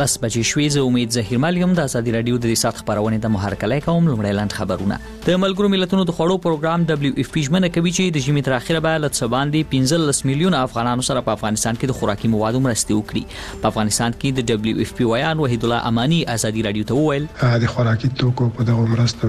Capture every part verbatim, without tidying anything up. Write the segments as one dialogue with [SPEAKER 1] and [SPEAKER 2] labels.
[SPEAKER 1] لس بجې شوې. زه امید ظهیر مل یم. د ازادي راډیو د دې ساعت خبرونه د محرکلای کوم. لومړی لاند خبرونه. د ملګرو ملتونو د خوړو پروګرام دبليو اف پی ژمنه کوي چې د ژمي تر اخره به له څه باندې پنځلس میلیونه افغانانو سره په افغانستان کې د خوراکي موادو مرستې وکړي. په افغانستان کې د دبليو اف پی ویان وحید الله امانی ازادي راډیو ته وویل
[SPEAKER 2] د خوراکي توکو په دغه مرستو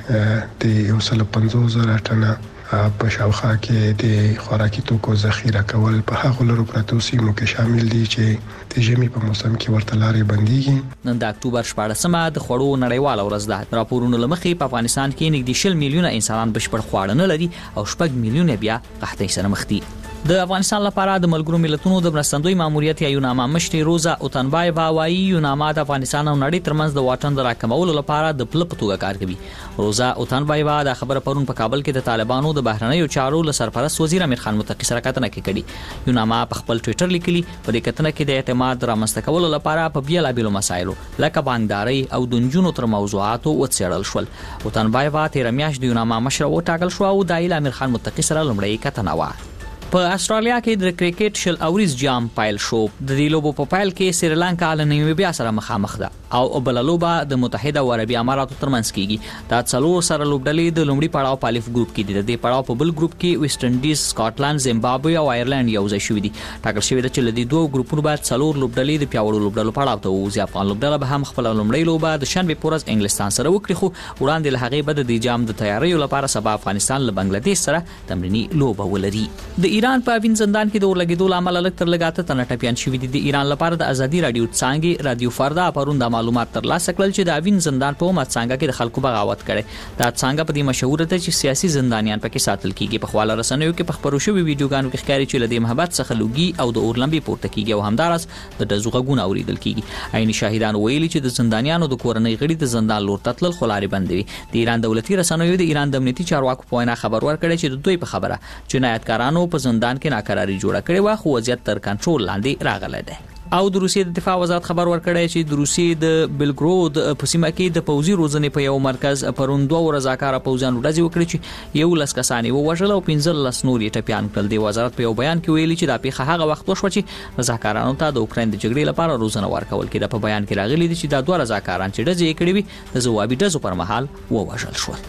[SPEAKER 2] کې د یو سل پنځوس زره ټنه په شاوخوا کې د خوراکي توکو ذخیره کول په هغه لرو پراتو سیمو کې شامل دي چې د ژمي په موسم کې ورته لارې بنديږي.
[SPEAKER 1] نن د اکتوبر شپاړسمه د خوړو نړیواله ورځ ده. راپورونو لمخې په افغانستان کې نږدې شل میلیونه انسانان بشپړ خواړه نه لري او شپږ میلیونه بیا قحطۍ سره مخ دي. د افغانستان لپاره د ملګرو ملتونو د مرستندوی ماموریت یا یوناما مشري روزا اوتنبایوا وايي یوناما د افغانستان او نړۍ ترمنځ د واټن د راکمولو لپاره د پل په توګه کار کوي. روزا اوتنبایوا د خبره پرون په کابل کې د طالبانو د بهرنیو چارو له سرپرست وزیر امیر خان متقی سره کتنه کړې. یوناما په خپل ټوئیټر لیکلي په دې کتنه کې د اعتماد رامنځته کولو لپاره په بیلابېلو مسایلو لکه بانکداري او د نجونو تر موضوعاتو وڅېړل شول. اوتنبایوا تیر میاشت د یوناما مشر وټاکل شو او د امیر خان متقی سره لومړی کتنه و. په استرالیا کې د کرکټ شل اوریز جام پایل شو. د دې لوبو په پایل کې سریلانکا له نیمبیا سره مخامخ ده او بل لوبه د متحده عربي اماراتو ترمنځ کیږي. دا څلور سره لوبډلې د لومړي پړاو په الف ګروپ کې دي. د دې پړاو په بل ګروپ کې ویسټ انډیز، سکاټلند، زیمبابوې او آیرلند یو ځای شوي دي. ټاکل شوی دی چې له دې دوه ګروپونو بعد څلور لوبډلې د پیاوړو لوبډلو پړاو ته وځي. افغان لوبډله به هم خپل لومړی لوبه د شنبه پورز انګلستان سره وکړي، خو وړاندې له هغې بعد د جام د تیاریو لپاره سبا افغانستان له بنگلاديش سره تمرینی لوبه ولري. د ایران په وین زندان کې د اورلګیدو لامل لږ تر لږه تنه ټپيان شوي دي. د ایران لپاره د ازادي راډیو څنګه رادیو فردا پرون د معلومات ترلاسه کړل چې د اوین زندان په مت څنګه کې د خلکو بغاوت کړي. دا څنګه په دې مشهور ته چې سیاسي زندانیان پکې ساتل کیږي. په خواله رسنیو کې په خبرو شوی ویډیوګانو کې ښکاري چې لدې محبت څخه لوګي او د اورلمبي پورته کیږي او همدارس د دزغغونه اوریدل کیږي. عین شاهدان ویلي چې د زندانیانو د کورنۍ غړي د زندان لور تتل خلاري بندوي. د ایران دولتي رسنیو د ایران د امنیتي چارواکو په وینا خبر ورکړی چې د دوی په خبره جنایتکارانو په زندان کې ناکراری جوړه کړې و، خو وضعیت تر کنټرول لاندې راغلی دی. او د روسیې د دفاع وزارت خبر ورکړی چې د روسیې د بلګرود په سیمه کې د پوځي روزنې په یو مرکز پرون دوه رضاکار پوځیان ډزې وکړي چې یو لس کسان یې ووژل او پنځلس نور یې ټپیان کړل. د وزارت په یو بیان کې ویلي چې دا پیښه هغه وخت وشوه چې رضاکارانو ته د اوکراین د جګړې لپاره روزنه ورکول کېده. په بیان کې راغلي دي چې دا دوه رضاکاران چې ډزې یې کړې وي د ځوابي ډزو پر مهال ووژل شول.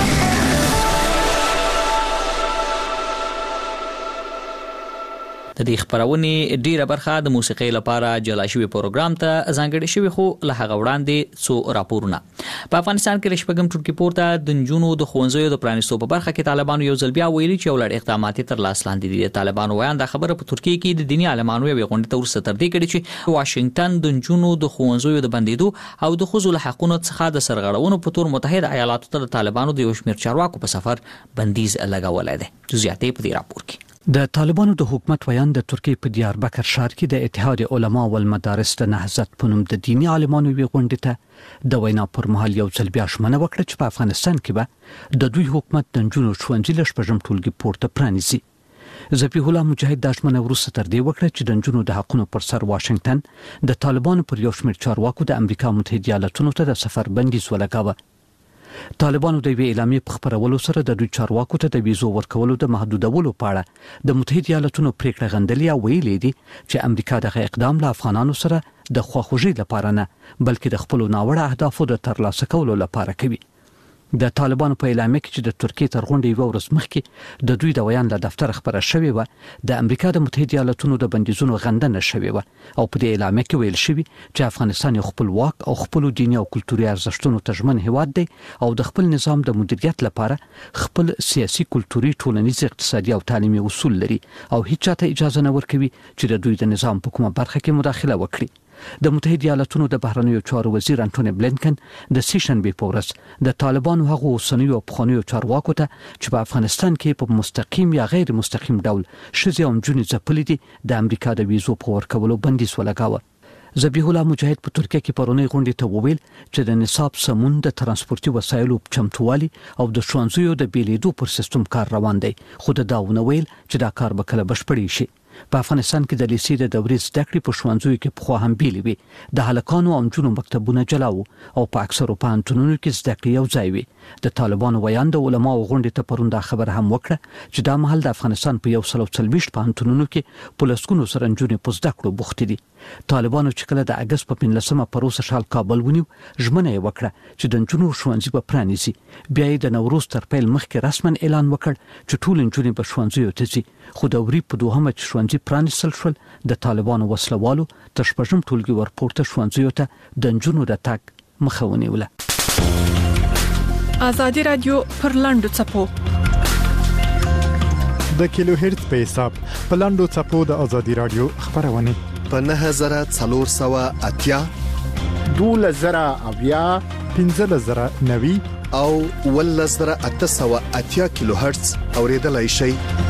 [SPEAKER 1] د دې خبرونه ډیره برخه د موسیقۍ لپاره جلا شوی پروګرام ته ځانګړی شوی، خو له هغه وړاندې څو راپورونه. په افغانستان کې لشپږم ټولګي پورته د نجونو د ښوونځیو د پرانیستو په برخه کې طالبانو یو ځل بیا ویلي چې ولړ اقدامات تر لاس لاندې دي. طالبانو وایي دا خبره په ترکیه کې د دیني عالمانو یو غونډه ته ورسته تر دې کړي چې واشنگټن د نجونو د ښوونځیو د بندیدو او د ښځو له حقوقو څخه د سرغړونو په تور متحده ایالاتو ته د طالبانو د یو شمېر چارواکو په سفر بندیز لګولای دی. جزئیات په دې راپور کې.
[SPEAKER 3] د طالبانو د حکومت ویان د ترکیه په دیاربکر ښار کې د اتحاد علما او المدارس د نهضت په نوم د دیني عالمانو وی غونډه ته د وینا پر مهال یو ځل بیا شمنه وکړه چې په افغانستان کې به د دوی حکومت د نجونو ښوونځي له شپږم ټولګي پورته پرانیزي. ذبیح الله مجاهد د شمنه ورسته تر دې وکړه چې د نجونو د حقوقو پر سر واشنگټن د طالبانو پر یو شمېر چارواکو د امریکا متحده ایالاتونو ته د سفر بندیز ولګاوه. طالبانو د وی اعلامیې په خبرولو سره د دوی چارواکو ته د ویزو ورکولو د محدودولو په اړه د متحده ایالاتونو پریکړه غندلې او ویلي دي چې امریکا دغه اقدام له افغانانو سره د خواخوږي لپاره نه بلکې د خپل ناوړه اهدافو د ترلاسه کولو لپاره کوي. د طالبانو په اعلامیه کې چې د ترکیه تر غونډې یو ورځ مخکې د دوی د ویان له دفتر خبره شوې و د امریکا د متحده ایالاتونو د بندیزونو غندنه شوې و او په دې اعلامیه کې ویل شوی چې افغانستان یو خپلواک او خپل دیني او کلتوري ارزښتونو ته ژمن هیواد دی او د خپل نظام د مدیریت لپاره خپل سیاسي، کلتوري، ټولنیز، اقتصادي او تعلیمي اصول لري او هیڅ چاته اجازه نه ورکوي چې د دوی د نظام په کومه برخه کې مداخله وکړي. د متحده ایالاتونو د بهرنیو چارو وزیر انټونی بلینکن د سیشنبه په ورځ د طالبانو هغو اوسنیو او پخوانیو چارواکو ته چې په افغانستان کې په مستقیم یا غیر مستقیم ډول ښځې او نجونې ځپلې دي د امریکا د ویزو په ورکولو بندیز ولګاوه. ذبیح الله مجاهد په ترکیه کې پرونی غونډې ته وویل چې د نصاب سمون، د ترانسپورتي وسایلو چمتووالي او د ښوونځیو د بیلیدو پر سیستم کار روان دی، خو دا ونه ویل چې دا کار به کله بشپړ شي. په افغانستان کې د لیسې د دورې زده کړې په ښوونځیو کې پخوا هم بیلې وي د هلکانو او نجونو مکتبونه جلا وو او په اکثرو پوهنتونونو کې زده کړې یو ځای وي د طالبانو ویان د علماو غونډې ته پرون دا خبر هم وکړه چې دا مهال د افغانستان په یو سل او څلوېښت پوهنتونونو کې په لسګونو سره نجونې په زده کړو بوختې دي طالبانو چې کله د اګست په پنځلسمه پروسه شال کابل ونیو ژمنه یې وکړه چې د نجونو ښوونځي به پرانیزي بیا یې د نوروز تر پیل مخکې رسما اعلان وکړ چې ټول نجونې به ښوونځیو ته ځي خو د وري په دوهمه چې ښوونځي پرانیستل شول د طالبانو وسلوالو تر شپږم ټولګي ورپورته ښوونځیو ته د نجونو د تګ مخه ونیوله.
[SPEAKER 4] ازادي رادیو پر لاندو چپو
[SPEAKER 5] د کیلو هرتز په حساب په لاندو چپو د ازادي رادیو خبرونه
[SPEAKER 6] په نه زره څلور سوه اتیا
[SPEAKER 7] دوله زره اویا
[SPEAKER 5] پنځه زره نوي
[SPEAKER 6] او ول زره اته سوه اتیا کیلو هرتز اوریدلای شي.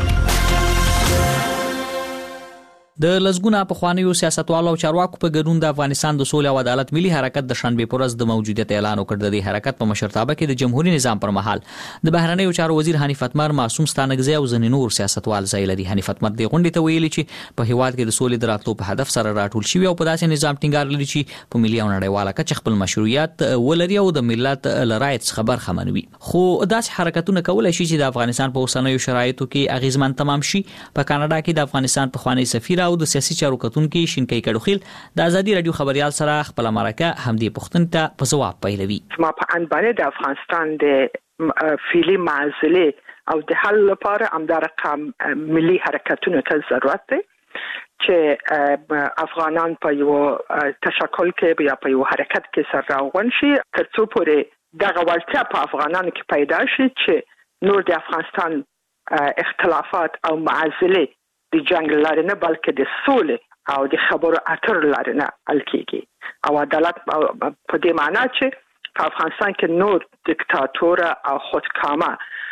[SPEAKER 1] د لزګونه په خوانیو سیاستوالو او چارواکو په ګډون د افغانستان د سولې او عدالت ملي حرکت د شنبه پورز د موجودیت اعلان وکړ. د دې حرکت په مشرتابه کې د جمهوریت نظام پر مهال د بهرنیو چارو وزیر حنیف اتمر معصوم ستانګزی او ځینې نور سیاستوال ځای لري. حنیف اتمر د غونډې ته ویلي چې په هیواد کې د سولې د راتلو په هدف سره راټول شوی او په داسې نظام ټینګار لري چې په ملي او نړیواله کچه خپل مشروعیت ولري او د ملت لرایت خبر خمنوي. خو داسې حرکتونه کولای شي چې د افغانستان په اوسنیو شرایطو کې اغیزمن تمام شي. په کاناډا کې د افغانستان په خوانی سفیر او د سیاسي چارو کتونکو شینکای کډوخیل د ازادي رادیو خبريال سره خپل مرکه همدې پښتون ته په جواب پیلوي.
[SPEAKER 8] ما په ان باندې د افغانستان د فعلی معزله او د حل لپاره امدار قام ملي حرکتونو ته ضرورت دی چې افغانان په یو تشکل کې یا په یو حرکت کې سره راغون شي ترڅو پورې دغه ورته په افغانانو کې پیدا شي چې نور د افغانستان اختلافات او معزله د جنگ لاره نه بلکې د سولې او د خبرو اترو لاره نه حل کیږي او عدالت په دې معنی چې په افغانستان کې نور دیکتاتور او خودکامه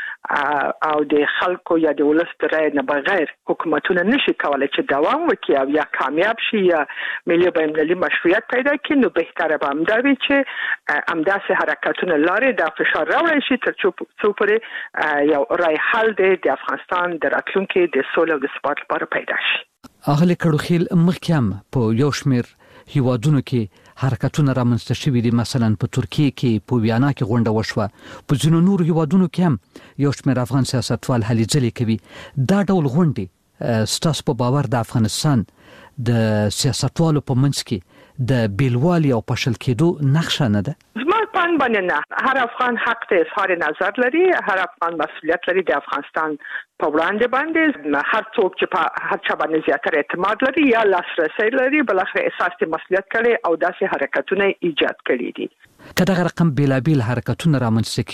[SPEAKER 8] او د خلکو یا د ولس د رای نه بغیر حکومتونه نشي کولای چې دوام وکړي او یا کامیاب شي یا ملي بین‌المللي مشروعیت پیدا کړي. نو بهتره به همدا وي چې همداسې حرکتونه لارې د فشار راوړی شي تر څو پورې یو رای حل دی د افغانستان د راتلونکي د سولې او د ثبات لپاره پیدا شي.
[SPEAKER 3] اغلی کډوخیل مخکې هم په یو شمېر هیوادونو کې حرکتونه رامنځته شوي دي مثلا په ترکیه کې په ویانا کې غونډه وشوه په ځینو نورو هیوادونو کې هم یو شمېر افغان سیاستوال هلې ځلې کوي. دا ډول غونډې ستاسو په باور د افغانستان د سیاستوالو په منځ کې د بیلوالي او پاشل کېدو نقشه نه ده؟
[SPEAKER 8] زما په اند باندې نه. هر افغان حق ته اظهار نظر لري، هر افغان مسؤلیت لري د افغانستان په وړاندې باندې. هر څوک چې په هر چا باندې زیاتره اعتماد لري یا لاسرسي لري بل اخر احساس د مسؤلیت کړي او داسې حرکتونه ایجاد کړي دي.
[SPEAKER 3] که دغه رقم بیلابیل حرکتونه رامنځته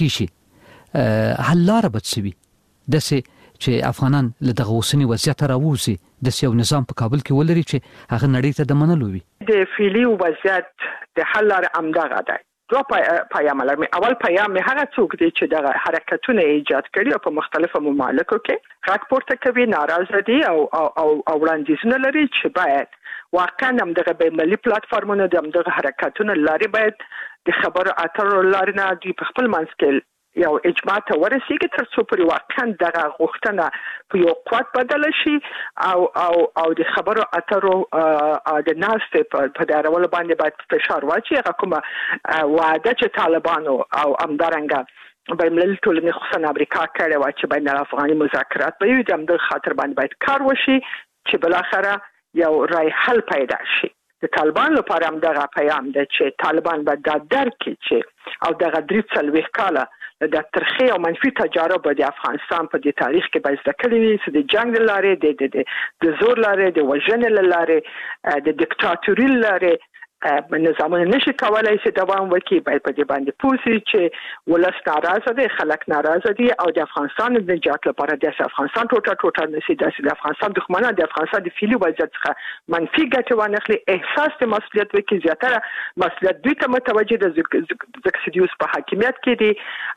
[SPEAKER 3] کیږي حل لاره به څه وي؟ داسې چې افغانان له دغه اوسني وضعیت راووځي د یو نظام په کابل کې ولري چې هغه نړۍ ته د منلو وي.
[SPEAKER 8] د فعلی وضعیت د حل لاره همدغه ده. دو پیام لرم. اول پیام هغه څوک دی چې دغه حرکتونه ایجاد کړي او په مختلفو ممالکو کې غږ پورته کوي، ناراضه دي او او او وړاندیزونه لري چې باید واقعا هم دغه بین‌المللي پلیټفارمونه د دغه حرکتونو لاري باید د خبرو اترو لاري نه دی په خپل منځ کې یو اجماع ته ورسیږي تر څو پورې واقعا دغه غوښتنه په یو قوت بدل شي او او او د خبرو اترو د ناستې په دارولو باندې باید فشار واچي. هغه کومه وعده چې طالبانو او همدارنګه بین‌المللي ټولنې خصوصا امریکا کړې وه چې بین الافغاني مذاکرات به وي، د همدغه خاطر باندې باید کار وشي چې بالاخره یو رای حل پیدا شي. د طالبان لپاره هم دغه پیام دی چې طالبان به دا درک کړي چې او دغه درې څلوېښت کاله د ترخی او منفي تجارب د افغانستان په دې تاریخ کې به زده کړي وي چې د جنگ لارې د د زور لارې د وژنې لارې د دیکتاتوري لارې نظامونه نشي کولای چې دوام وکړي. باید په دې باندې پوه شي چې ولس ناراضه دي، خلک ناراضه دي او د افغانستان د نجات لپاره د افغانستان ټوټه ټوټه نشي د افغانستان دښمنان د افغانستان د فعلی وضعیت څخه منفي ګټه وانخلي، احساس د مسؤلیت وکړي، زیاتره مسؤلیت دوی ته متوجه د زکسیدیوس په حاکمیت کې دي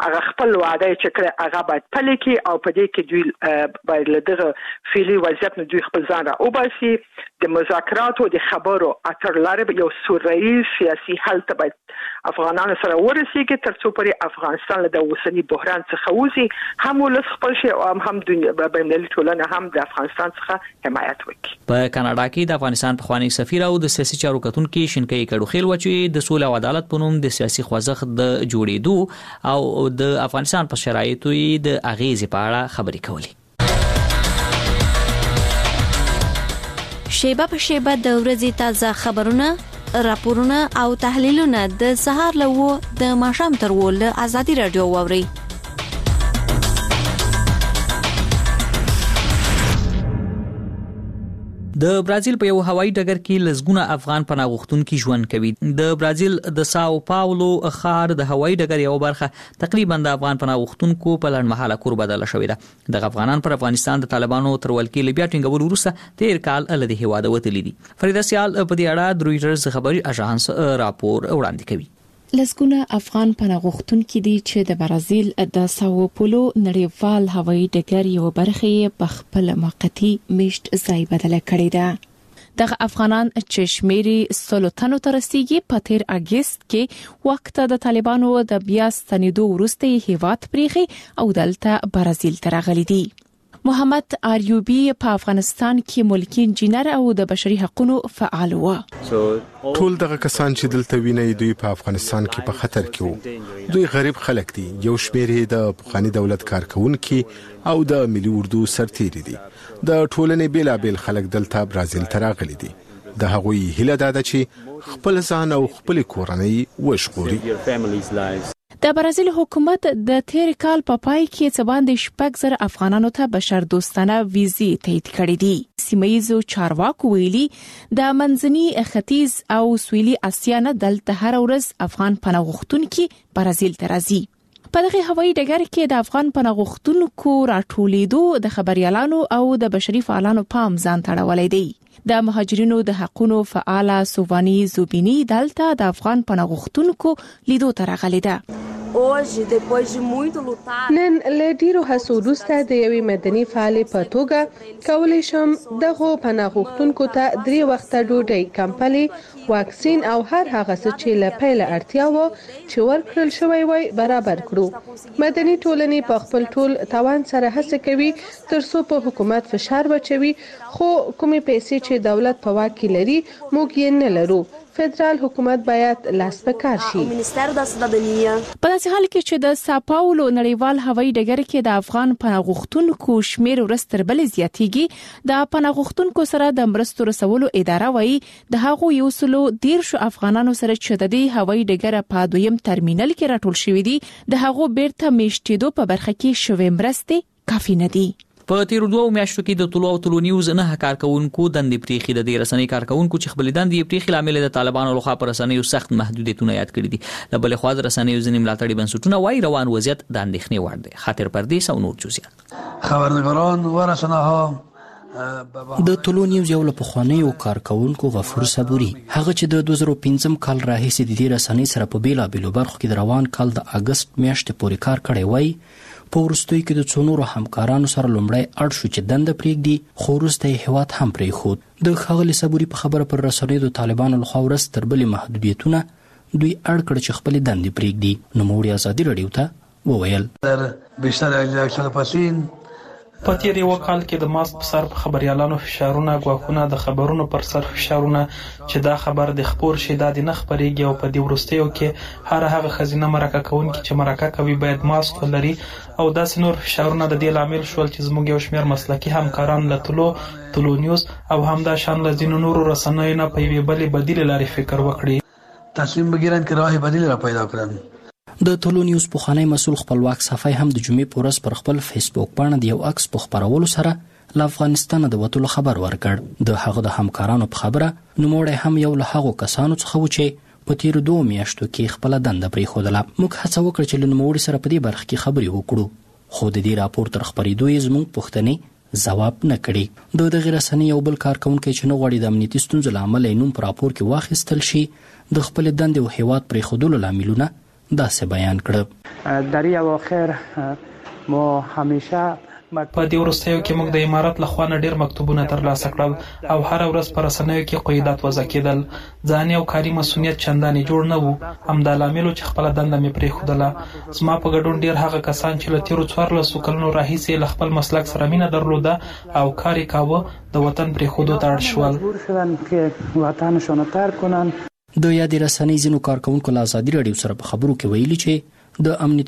[SPEAKER 8] هغه خپل وعده چې کړه هغه باید پلي کړي او په دې کې دوی باید لدغه فعلی وضعیت نه دوی خپل ځان را وباسي. د مذاکراتو د خبرو اترلارې یو سوریه سیاسي حل ته باید افغانانو سره ورسیږي ترڅو پرې افغانستان له اوسنی بحران څخه وځي، هم ولس خپل شي او هم دنیا بینالمللي ټولنه هم د افغانستان څخه حمایت وکړي.
[SPEAKER 1] په کاناډا کې د افغانستان پخوانی سفیر او د سیاسي چارو کتونکو شینکای کډوخیل وچی د سولې او عدالت په نوم د سیاسي خوځښت د جوړېدو او د افغانستان په شرایطو د اغیزې په اړه خبرې کولې.
[SPEAKER 9] شیبه په شیبه د ورځې تازه خبرونه، راپورونه او تحلیلونه د سهار له و د ماښام تر و له ازادي رادیو واوري.
[SPEAKER 1] د برازیل په یو هوایي ډګر کې لزګونه افغان پناه غوښتونکي ژوند کوي. د برازیل د ساو پاولو ښار د هوایي ډګر یو برخه تقریبا د افغان پناه غوښتونکو په لړمحاله کور بدله شوې ده. د افغانان پر افغانستان د طالبانو تر ولکې لبیا ټینګول وروسته تیر کال له هیواده وتلي دي. فریدا سیال په دې اړه د رویټرز خبري اژانس راپور وړاندې کوي.
[SPEAKER 4] لسګونه افغان پناه غوښتونکي دي چې د برازیل د ساو پولو نړیوال هوایي ډګر یو برخه په خپل موقتی میشت ځای بدله کړې ده. دغه افغانان چې شمیري سلطنو تر رسیدي په تیر اگست کې وخت د طالبانو د بیا ستنېدو وروسته هیواد پریخي او دلته برازیل ته راغلي دي. محمد آریوبی په افغانستان کې ملکی انجینر او د بشري حقوقو فعال و.
[SPEAKER 6] ټول دغه کسان چې دلته ویني دوی په افغانستان کې په خطر کې وو. دوی غریب خلک دي، یو شمېر د پخوانی دولت کارکونکي او د ملي اردو سرتیري دي. د ټولنې بیلابیل خلک دلته برازیل ته راغلي دي. د هغوی هیله ده چې خپل ځان او خپل کورنۍ وژغوري.
[SPEAKER 4] د برازیل حکومت د تیر کال په پا پای کې څه باندې شپږ زره افغانانو ته بشر دوستانه ویزې تایید کړې دي. سیمایي چارواکو ویلي د منځني ختیځ او سویلي اسیا نه دلته هر ورځ افغان پناه غوښتونکي برازیل ته راځي. په دغه هوایي ډګر کې د افغان پناه غوښتونکو راټولېدو د خبريالانو او د بشري فعالانو پام ځان تړولې دی. د مهاجرینو د حقوقو فعال سوبانی زوبینی دلته د افغان پناه غوښتونکو لیدو ته راغلي ده.
[SPEAKER 10] نن له ډیرو هڅو وروسته د یوې مدني فعالې په توګه کولی شم دغه پناه غوښتونکو ته درې وخته ډوډۍ، کمپلې، واکسین او هر هغه څه چې له پیله اړتیا و چې ورکړل شوی وای برابر کړو. مدني ټولنې په خپل ټول توان سره هڅه کوي ترڅو په حکومت فشار واچوي، خو کومې پیسې چې دولت په واک کې لري موږ یې نه لرو. فدرال حکومت باید لاس په کار شي.
[SPEAKER 4] په داسې حال کې چې د ساپاولو نړیوال هوایي ډګر کې د افغان پناه غوښتونکو شمیر ورستر بل زیاتېږي، د پناه غوښتونکو سره د مرستو رسولو اداره وایي د هغو یو سلو دیرشو افغانانو سره چې د دې هوایي ډګر په دویم ترمینل کې راټول شوي دي د هغو بیرته میشتېدو په برخه کې شوې مرستې کافي نه دي.
[SPEAKER 1] په تیر دوه میاشتو کې د طلوع او طلوع نیوز نه کارکونکو دندې پریخي د دې رسنۍ کارکونکو چې خپل دندې پریخي لامل د طالبانو لخوا پر رسنیو سخت محدودیتونه یاد کړي دي. د بل خوا د رسنیو ځینې ملاتړي بنسټونه وايي روان وضعیت د اندېښنې وړ دی. خاطر پردیس او نور جزئیات.
[SPEAKER 11] خبرنگاران و رسناها
[SPEAKER 12] د طلوع نیوز یو له پخوانیو کارکونکو غفور صبوري هغه چې د دوه زره پنځم کال راهیسې د دې رسنۍ سره په بیلابیلو برخو کې د روان کال د اگست میاشتې پورې کار کړی وای، په وروستیو کې د څو نورو همکارانو سره لومړی اړ شو چې دنده پرېږدي، خو وروسته یې هېواد هم پرېښود. د ښاغلي صبوري په خبره پر رسنیو د طالبانو لخوا ورځ تر بلې محدودیتونه دوی اړ کړ چې خپلې دندې پرېږدي. نوموړي ازادي راډیو ته وویل
[SPEAKER 11] بیشتر اجلاکشن
[SPEAKER 13] په تیر یو کال کې د ماسک په سر په خبريالانو فشارونه، غواخونه د خبرونو پر سر فشارونه چې دا خبر د خبر شي د نه خبريږي او په دې ورستیو کې هر هغه خزینه مرکه کوونکي چې مرکه کوي باید ماسک ولري او داس نور فشارونه د دې لامل شول چې زموږ یو شمېر مسلکي همکاران له طلوع طلوع نیوز او همدا شان له ځینو نورو رسنیو نه په یوې بلې بدیل لارې فکر وکړي،
[SPEAKER 11] تصمیم بګیرن چې راه بدیل را پیدا کړي.
[SPEAKER 12] د طلوع نیوز پخوانی مسول خپلواک صفای هم د جمعې په ورځ پر خپل فیسبوک باندې د یو عکس په خپرولو سره له افغانستان د وټولو خبر ورکړ. د هغه د همکارانو په خبره نوموړی هم یو له هغو کسانو څخه و چې په تیر دوه میاشتو کې خپل دنده پرېښودله. موږ هڅه وکړه چې له نوموړي سره په دې برخه کې خبرې وکړو، خو د دې راپور تر خپرېدو یې زموږ پوښتنې ځواب نه کړي. د دغې رسنۍ یو بل کارکونکی چې نه غواړي د امنیتي ستونزو له امله یې نوم په راپور کې واخیستل شي، د خپلې دندې او هیواد پرېښودلو لاملونه داسې بیان کړ.
[SPEAKER 14] در این اواخر ما همیشه
[SPEAKER 13] په دې وروستیو کې موږ د امارات له خوا نه ډېر مکتوبونه ترلاسه کړل او هره ورځ په رسنیو کې قیودات وضع کېدل. ځاني او کاري مسؤلیت چندانې جوړ نه و. همدا لامل چې خپله دنده مې پرېښودله. زما په ګډون ډېر هغه کسان چې له تېرو څوارلسو کلونو راهیسې له خپل مسلک سره مینه درلوده او کار یې کاوه د وطن پرېښودو ته اړ شول.
[SPEAKER 12] د یادې رسنۍ ځینو کارکونکو له ازادي راډیو سره په خبرو کې ویلي چې د امنیتي